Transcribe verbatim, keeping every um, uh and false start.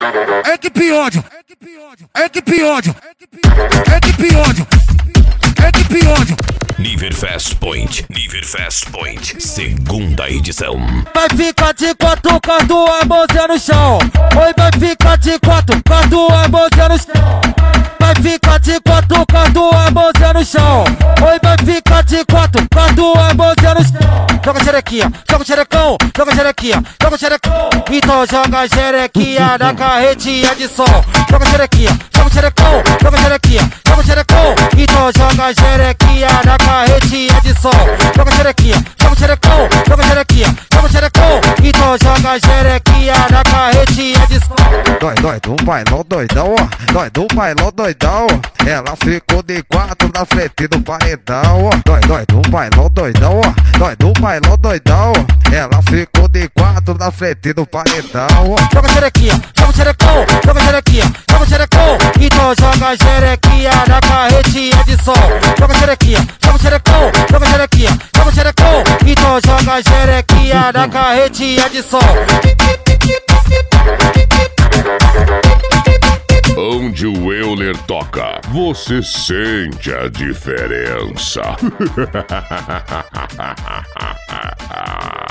Equipe ódio, equipe ódio, equipe ódio, equipe ódio. Niverfest Point, Niverfest Point, segunda edição. Vai ficar de quatro, quatro a mãozinha no chão. Oi, vai ficar de quatro, quatro a mãozinha no chão. Vai ficar de quatro, quatro a mãozinha no chão. Oi, vai ficar de quatro, quatro a mãozinha no chão. Joga xerequinha, joga xerecão, joga xerequinha, joga xerecão. Então joga xerequinha na carretinha de som. Joga xerequinha, joga xerecão, joga xerequinha, joga xerecão. Então joga xerequinha na carretinha de som. Joga xerequinha, joga xerecão, joga xerequinha, joga xerecão. Então joga xerequinha na carretinha de som. Dói, dói do bailão doidão, ó. Dói do bailão doidão. Ela ficou de quatro na frente do paredão, ó. Dói, dói do bailão doidão, ó. Dói do bailão doidão. Ela ficou de quatro na frente do paredão, ó. Joga xerequinha, joga xerecão, joga xerequinha, joga xerecão. Então joga xerequinha na carretinha de som. Joga xerequinha, joga xerecão, joga xerequinha, joga xerecão. Então joga xerequinha na carretinha de som. Onde o Euler toca, você sente a diferença.